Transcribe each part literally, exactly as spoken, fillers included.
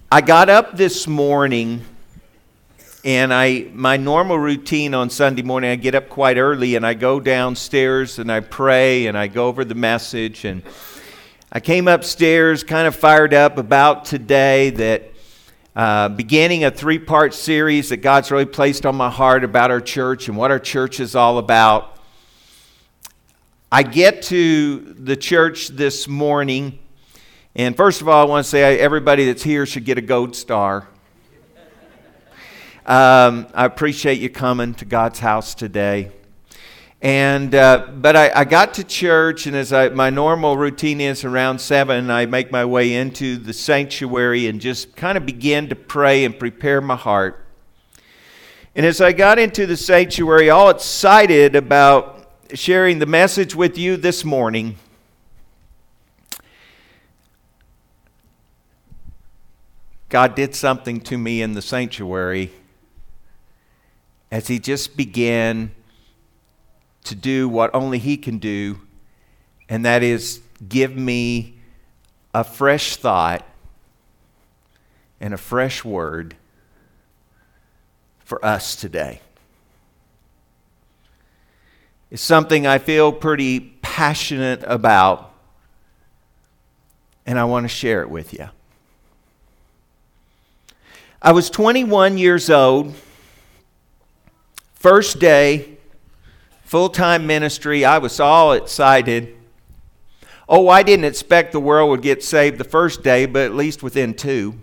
I got up this morning, and I my normal routine on Sunday morning, I get up quite early, and I go downstairs, and I pray, and I go over the message. And I came upstairs kind of fired up about today, that uh, beginning a three-part series that God's really placed on my heart about our church and what our church is all about. I get to the church this morning, and first of all, I want to say everybody that's here should get a gold star. Um, I appreciate you coming to God's house today. And uh, but I, I got to church, and as I, my normal routine is around seven, I make my way into the sanctuary and just kind of begin to pray and prepare my heart. And as I got into the sanctuary, all excited about sharing the message with you this morning, God did something to me in the sanctuary as He just began to do what only He can do, and that is give me a fresh thought and a fresh word for us today. It's something I feel pretty passionate about, and I want to share it with you. I was twenty-one years old, first day, full-time ministry. I was all excited. Oh, I didn't expect the world would get saved the first day, but at least within two.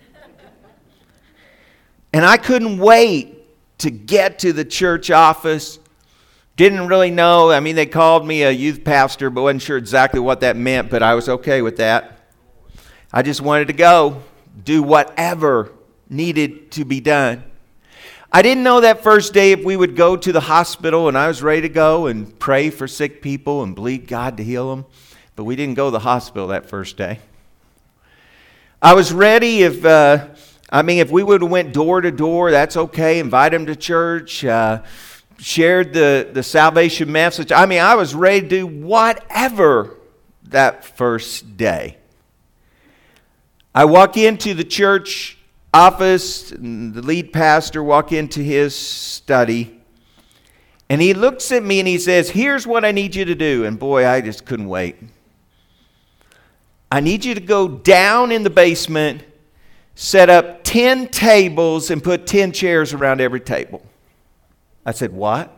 And I couldn't wait to get to the church office. Didn't really know. I mean, they called me a youth pastor, but wasn't sure exactly what that meant, but I was okay with that. I just wanted to go, do whatever needed to be done. I didn't know that first day if we would go to the hospital, and I was ready to go and pray for sick people and believe God to heal them, but we didn't go to the hospital that first day. I was ready if, uh, I mean, if we would have went door to door, that's okay, invite them to church, uh, shared the, the salvation message. I mean, I was ready to do whatever that first day. I walk into the church office, and the lead pastor walk into his study, and he looks at me and he says, "Here's what I need you to do." And boy, I just couldn't wait. I need you to go down in the basement, set up ten tables, and put ten chairs around every table. I said, "What?"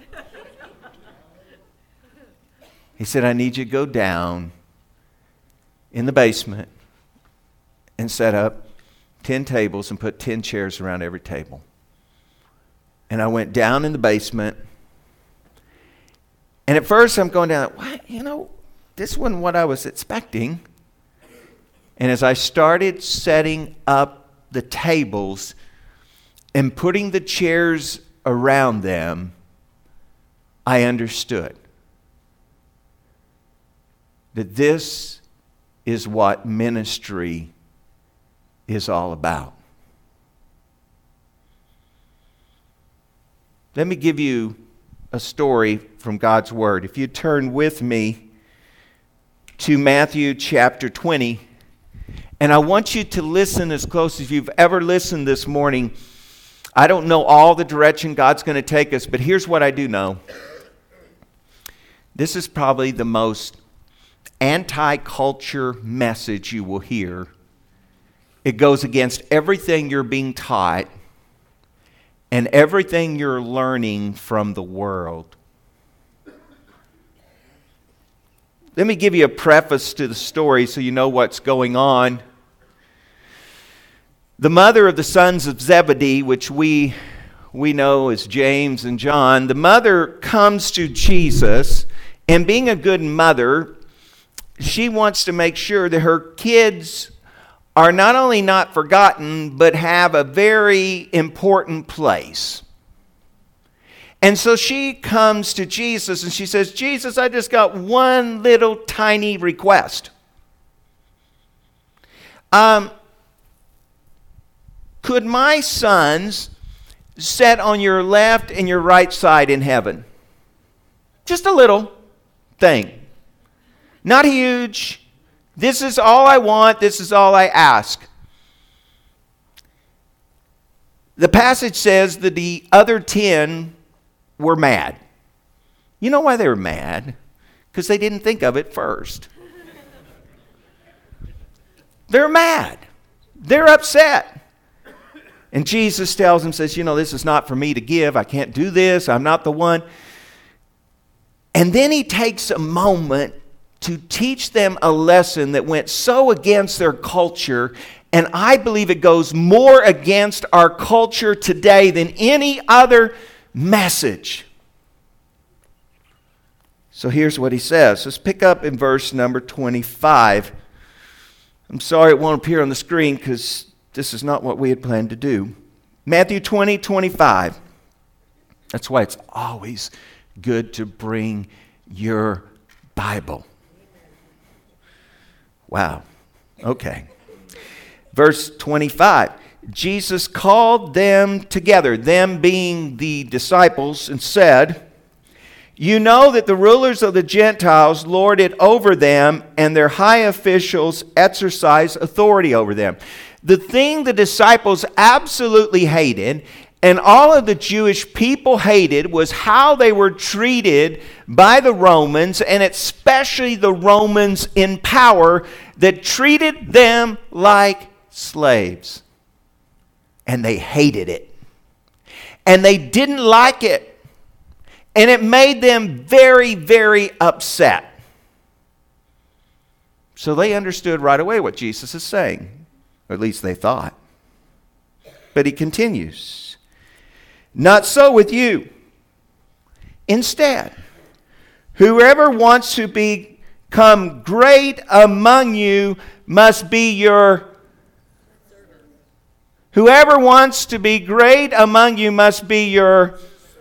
He said, "I need you to go down in the basement and set up ten tables and put ten chairs around every table." And I went down in the basement. And at first I'm going down, what? You know, this wasn't what I was expecting. And as I started setting up the tables and putting the chairs around them, I understood that this is what ministry is all about. Let me give you a story from God's Word. If you turn with me to Matthew chapter twenty, and I want you to listen as close as you've ever listened this morning. I don't know all the direction God's going to take us, but here's what I do know. This is probably the most anti-culture message you will hear. It goes against everything you're being taught and everything you're learning from the world. Let me give you a preface to the story so you know what's going on. The mother of the sons of Zebedee, which we, we know as James and John, the mother comes to Jesus, and being a good mother, she wants to make sure that her kids are not only not forgotten, but have a very important place. And so she comes to Jesus and she says, "Jesus, I just got one little tiny request. Um, could my sons sit on your left and your right side in heaven? Just a little thing. Not huge. This is all I want. This is all I ask." the passage says that the other ten were mad. You know why they were mad? Because they didn't think of it first. They're mad. They're upset. And Jesus tells them, says, you know, this is not for me to give. I can't do this. I'm not the one. And then he takes a moment to teach them a lesson that went so against their culture. And I believe it goes more against our culture today than any other message. So here's what he says. Let's pick up in verse number twenty-five. I'm sorry it won't appear on the screen because this is not what we had planned to do. Matthew twenty, twenty-five. That's why it's always good to bring your Bible. Wow. Okay. Verse twenty-five. Jesus called them together, them being the disciples, and said, you know that the rulers of the Gentiles lord it over them, and their high officials exercise authority over them. The thing the disciples absolutely hated, and all of the Jewish people hated, was how they were treated by the Romans, and especially the Romans in power that treated them like slaves. And they hated it. And they didn't like it. And it made them very, very upset. So they understood right away what Jesus is saying. Or at least they thought. But he continues. Not so with you. Instead, whoever wants to become great among you must be your... Whoever wants to be great among you must be your...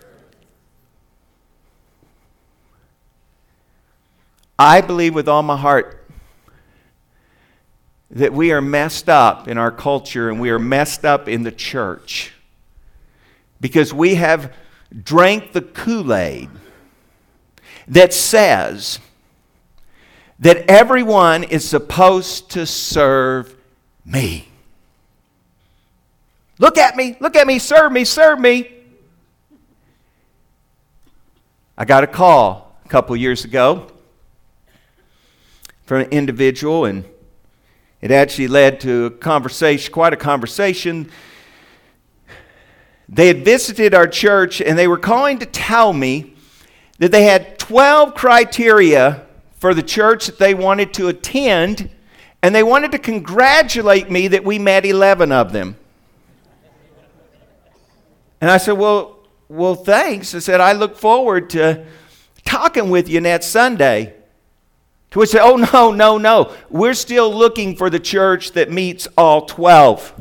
I believe with all my heart that we are messed up in our culture and we are messed up in the church because we have drank the Kool-Aid that says that everyone is supposed to serve me. Look at me, look at me, serve me, serve me. I got a call a couple years ago from an individual, and it actually led to a conversation, quite a conversation. They had visited our church, and they were calling to tell me that they had twelve criteria for the church that they wanted to attend, and they wanted to congratulate me that we met eleven of them. And I said, well, well, thanks. I said, I look forward to talking with you next Sunday. To which they said, oh, no, no, no. We're still looking for the church that meets all twelve.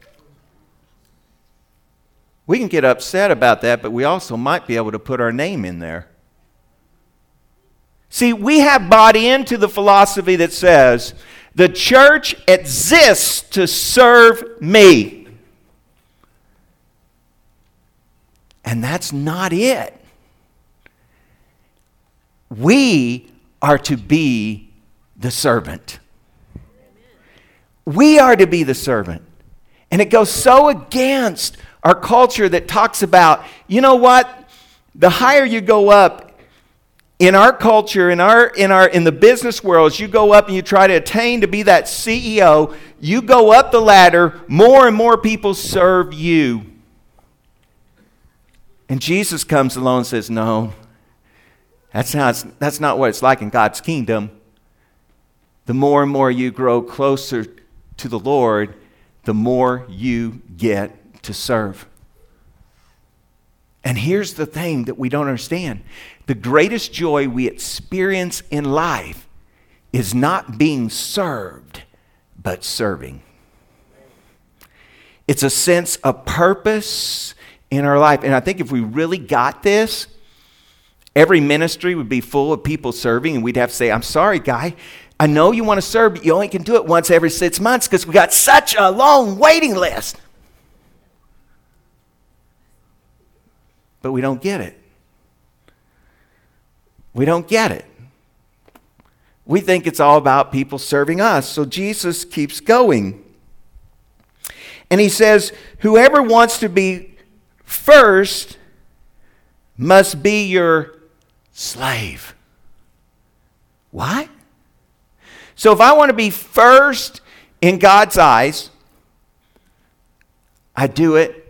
We can get upset about that, but we also might be able to put our name in there. See, we have bought into the philosophy that says, the church exists to serve me. And that's not it. We are to be the servant. We are to be the servant. And it goes so against our culture that talks about, you know what? The higher you go up in our culture, in our in our in the business world, as you go up and you try to attain to be that C E O, you go up the ladder, more and more people serve you. And Jesus comes along and says, no, that's not, that's not what it's like in God's kingdom. The more and more you grow closer to the Lord, the more you get to serve. And here's the thing that we don't understand. The greatest joy we experience in life is not being served, but serving. It's a sense of purpose in our life. And I think if we really got this, every ministry would be full of people serving, and we'd have to say, I'm sorry, guy. I know you want to serve, but you only can do it once every six months because we got such a long waiting list. But we don't get it. We don't get it. We think it's all about people serving us. So Jesus keeps going. And he says, whoever wants to be first must be your slave. What? So if I want to be first in God's eyes, I do it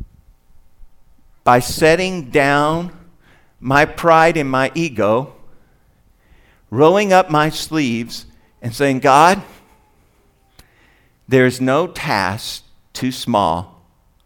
by setting down my pride and my ego, rolling up my sleeves and saying, God, there's no task too small.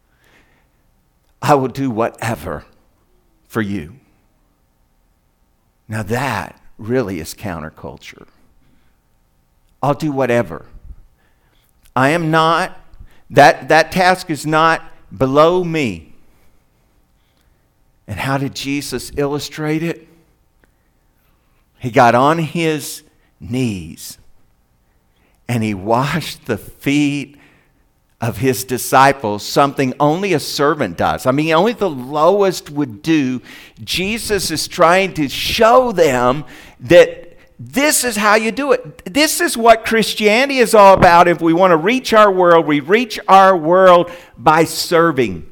I will do whatever for you. Now that really is counterculture. I'll do whatever. I am not, that, that task is not below me. And how did Jesus illustrate it? He got on his knees and he washed the feet of his disciples, something only a servant does. I mean, only the lowest would do. Jesus is trying to show them that this is how you do it. This is what Christianity is all about. If we want to reach our world, we reach our world by serving,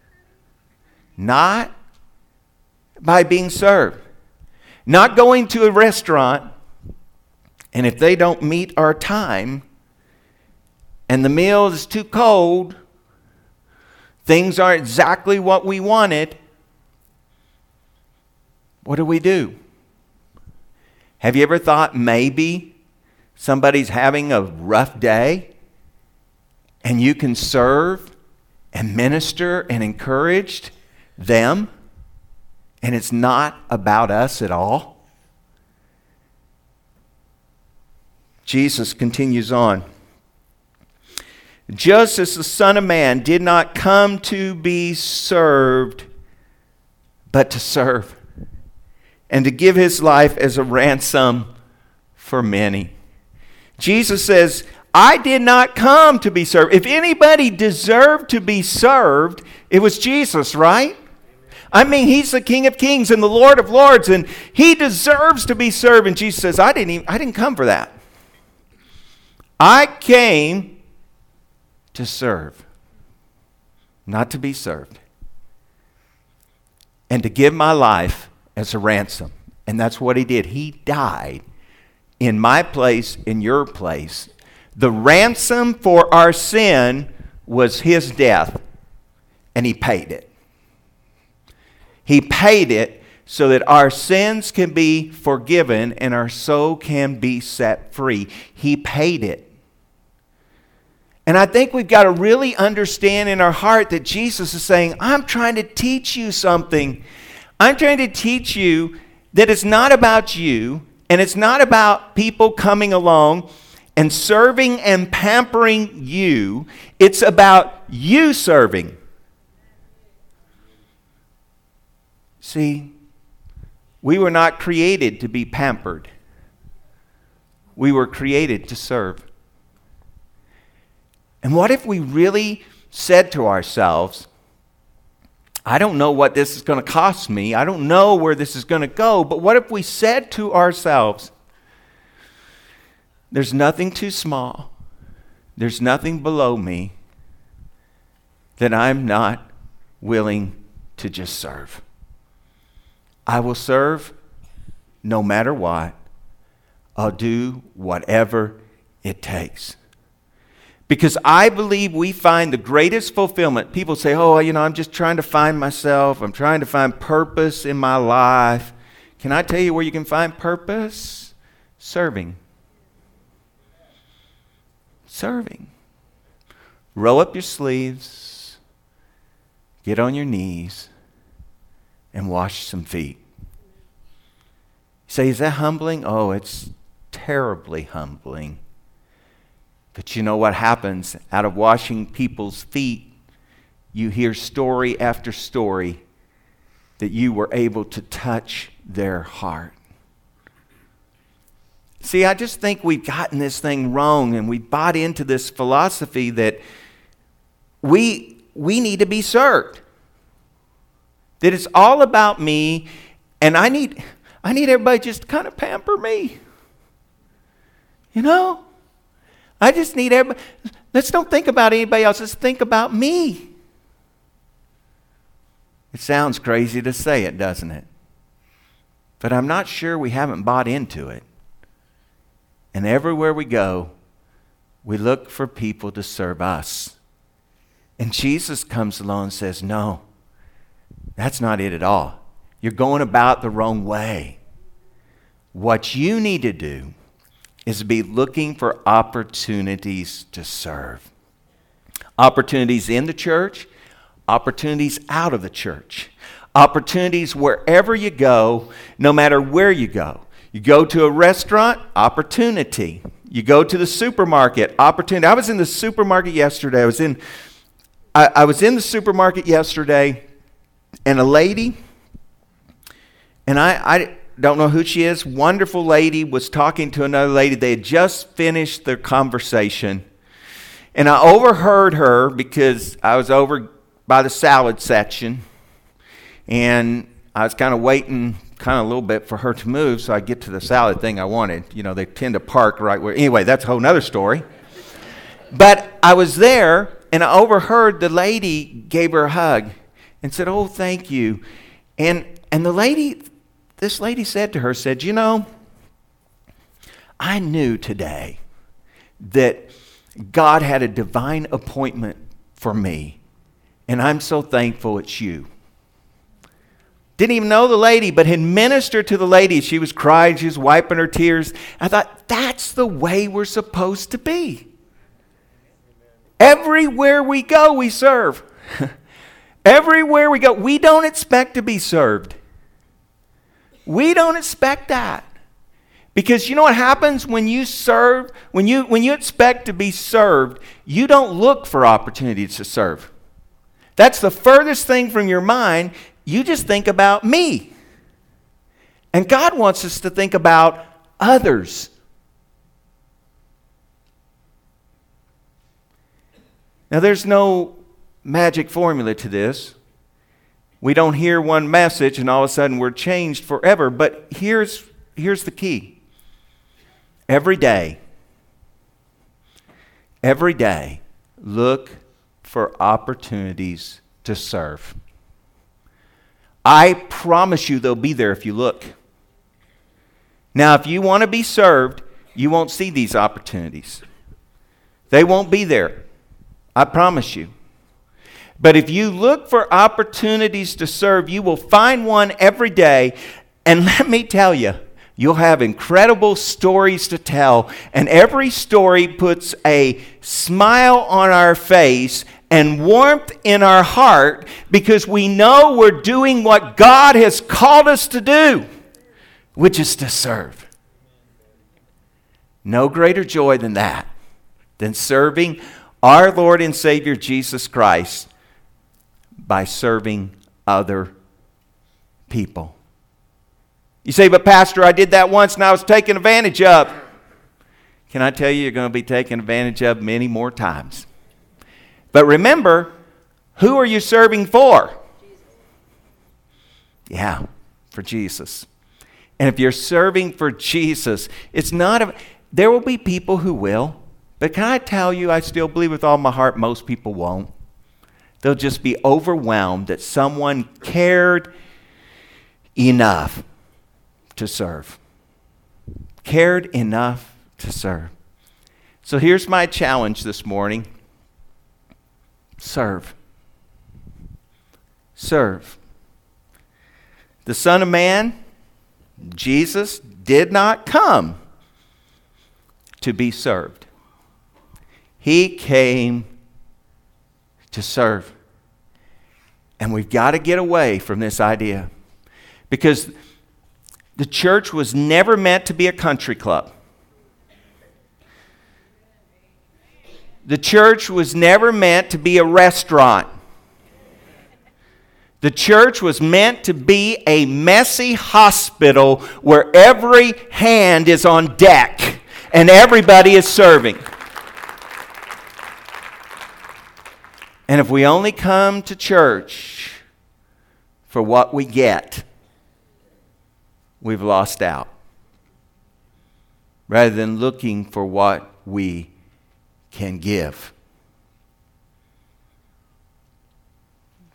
not by being served. Not going to a restaurant, and if they don't meet our time, and the meal is too cold, things aren't exactly what we wanted, what do we do? Have you ever thought maybe somebody's having a rough day and you can serve and minister and encourage them and it's not about us at all? Jesus continues on. Just as the Son of Man did not come to be served, but to serve, and to give his life as a ransom for many. Jesus says, I did not come to be served. If anybody deserved to be served, it was Jesus, right? I mean, he's the King of Kings and the Lord of Lords, and he deserves to be served. And Jesus says, I didn't even, I didn't come for that. I came to serve, not to be served, and to give my life as a ransom. And that's what he did. He died in my place, in your place. The ransom for our sin was his death, and he paid it. He paid it so that our sins can be forgiven and our soul can be set free. He paid it. And I think we've got to really understand in our heart that Jesus is saying, I'm trying to teach you something. I'm trying to teach you that it's not about you, and it's not about people coming along and serving and pampering you. It's about you serving. See, we were not created to be pampered. We were created to serve. And what if we really said to ourselves, I don't know what this is going to cost me. I don't know where this is going to go. But what if we said to ourselves, there's nothing too small. There's nothing below me that I'm not willing to just serve. I will serve no matter what. I'll do whatever it takes. Because I believe we find the greatest fulfillment. People say, oh, you know, I'm just trying to find myself. I'm trying to find purpose in my life. Can I tell you where you can find purpose? Serving. Serving. Roll up your sleeves. Get on your knees. And wash some feet. You say, is that humbling? Oh, it's terribly humbling. But you know what happens? Out of washing people's feet, you hear story after story that you were able to touch their heart. See, I just think we've gotten this thing wrong, and we bought into this philosophy that we, we need to be served. That it's all about me, and I need, I need everybody just to kind of pamper me. You know? I just need everybody. Let's don't think about anybody else. Let's think about me. It sounds crazy to say it, doesn't it? But I'm not sure we haven't bought into it. And everywhere we go, we look for people to serve us. And Jesus comes along and says, no, that's not it at all. You're going about the wrong way. What you need to do is be looking for opportunities to serve. Opportunities in the church, opportunities out of the church. Opportunities wherever you go, no matter where you go. You go to a restaurant, opportunity. You go to the supermarket, opportunity. I was in the supermarket yesterday. I was in, I, I was in the supermarket yesterday, and a lady, and I, I don't know who she is, wonderful lady, was talking to another lady. They had just finished their conversation, and I overheard her because I was over by the salad section, and I was kind of waiting kind of a little bit for her to move so I get to the salad thing I wanted. You know, they tend to park right where, anyway, that's a whole nother story. But I was there, and I overheard the lady gave her a hug and said, oh, thank you. And and the lady, this lady said to her, said, you know, I knew today that God had a divine appointment for me, and I'm so thankful it's you. Didn't even know the lady, but had ministered to the lady. She was crying, she was wiping her tears. I thought, that's the way we're supposed to be. Everywhere we go, we serve. Everywhere we go, we don't expect to be served. We don't expect that. Because you know what happens when you serve, when you when you expect to be served, you don't look for opportunities to serve. That's the furthest thing from your mind. You just think about me. And God wants us to think about others. Now, there's no magic formula to this. We don't hear one message and all of a sudden we're changed forever. But here's, here's the key. Every day, every day, look for opportunities to serve. I promise you they'll be there if you look. Now, if you want to be served, you won't see these opportunities. They won't be there. I promise you. But if you look for opportunities to serve, you will find one every day. And let me tell you, you'll have incredible stories to tell. And every story puts a smile on our face and warmth in our heart because we know we're doing what God has called us to do, which is to serve. No greater joy than that, than serving our Lord and Savior Jesus Christ by serving other people. You say, but Pastor, I did that once and I was taken advantage of. Can I tell you, you're going to be taken advantage of many more times. But remember, who are you serving for? Jesus. Yeah, for Jesus. And if you're serving for Jesus, it's not a, there will be people who will. But can I tell you, I still believe with all my heart, most people won't. They'll just be overwhelmed that someone cared enough to serve. Cared enough to serve. So here's my challenge this morning. Serve. Serve. The Son of Man, Jesus, did not come to be served. He came to serve. And we've got to get away from this idea. Because the church was never meant to be a country club. The church was never meant to be a restaurant. The church was meant to be a messy hospital where every hand is on deck and everybody is serving. And if we only come to church for what we get, we've lost out. Rather than looking for what we can give.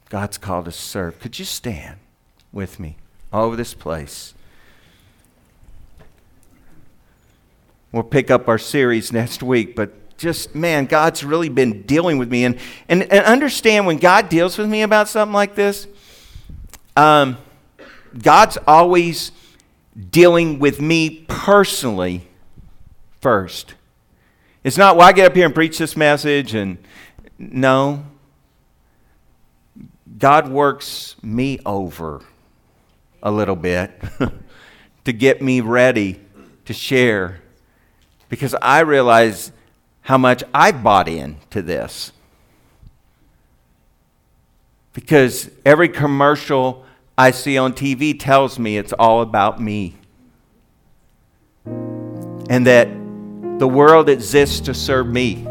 God's called us to serve. Could you stand with me all over this place? We'll pick up our series next week, but just, man, God's really been dealing with me. And, and, and understand when God deals with me about something like this, um, God's always dealing with me personally first. It's not, well, I get up here and preach this message, and no. God works me over a little bit to get me ready to share, because I realize how much I bought into this. Because every commercial I see on T V tells me it's all about me. And that the world exists to serve me.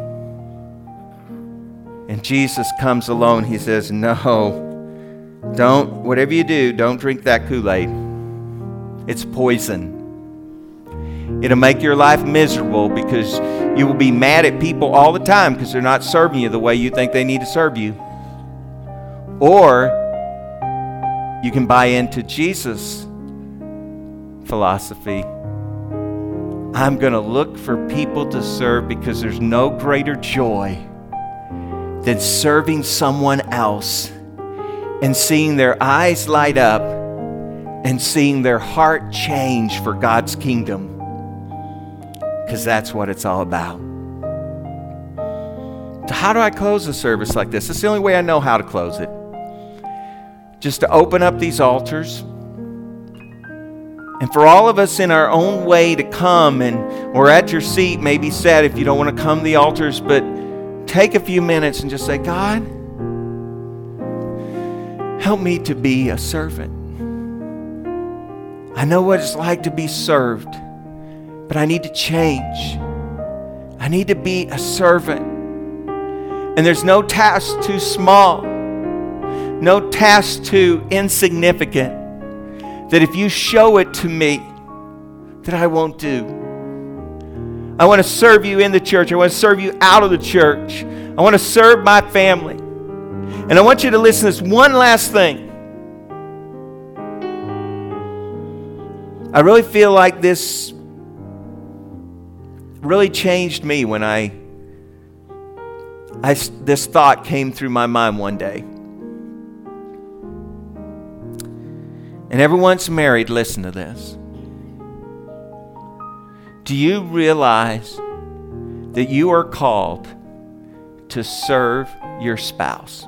And Jesus comes along, he says, no, don't, whatever you do, don't drink that Kool-Aid. It's poison. It'll make your life miserable, because you will be mad at people all the time because they're not serving you the way you think they need to serve you. Or you can buy into Jesus' philosophy. I'm going to look for people to serve, because there's no greater joy than serving someone else and seeing their eyes light up and seeing their heart change for God's kingdom. Because that's what it's all about. So how do I close a service like this? It's the only way I know how to close it. Just to open up these altars. And for all of us in our own way to come, and or at your seat, maybe sad if you don't want to come to the altars, but take a few minutes and just say, God, help me to be a servant. I know what it's like to be served, but I need to change. I need to be a servant. And there's no task too small, no task too insignificant, that if you show it to me, that I won't do. I want to serve you in the church. I want to serve you out of the church. I want to serve my family. And I want you to listen to this one last thing. I really feel like this really changed me when I, I this thought came through my mind one day. And everyone's married, listen to this. Do you realize that you are called to serve your spouse?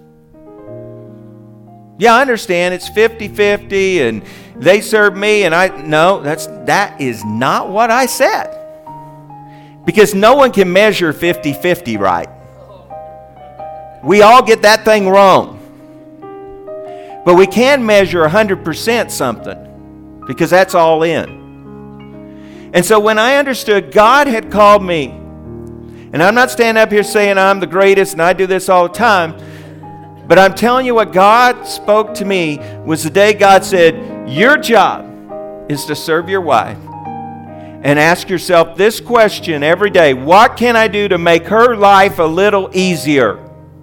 Yeah, I understand it's fifty-fifty and they serve me and I, no, that's, that is not what I said. Because no one can measure fifty-fifty right. We all get that thing wrong. But we can measure one hundred percent something, because that's all in. And so when I understood God had called me, and I'm not standing up here saying I'm the greatest and I do this all the time, but I'm telling you what God spoke to me was the day God said, your job is to serve your wife. And ask yourself this question every day: what can I do to make her life a little easier?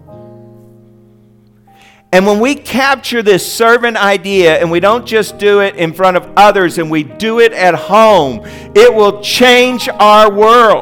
And when we capture this servant idea and we don't just do it in front of others and we do it at home, it will change our world.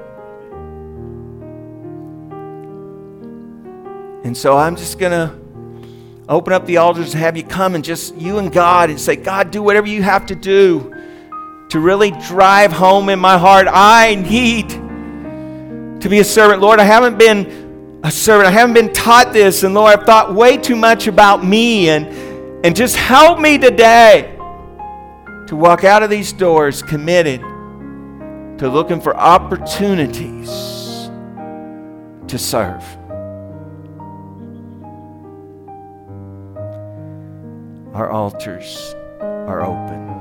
And so I'm just going to open up the altars and have you come and just you and God and say, God, do whatever you have to do to really drive home in my heart. I need to be a servant. Lord, I haven't been a servant. I haven't been taught this. And Lord, I've thought way too much about me. And, and just help me today to walk out of these doors committed to looking for opportunities to serve. Our altars are open.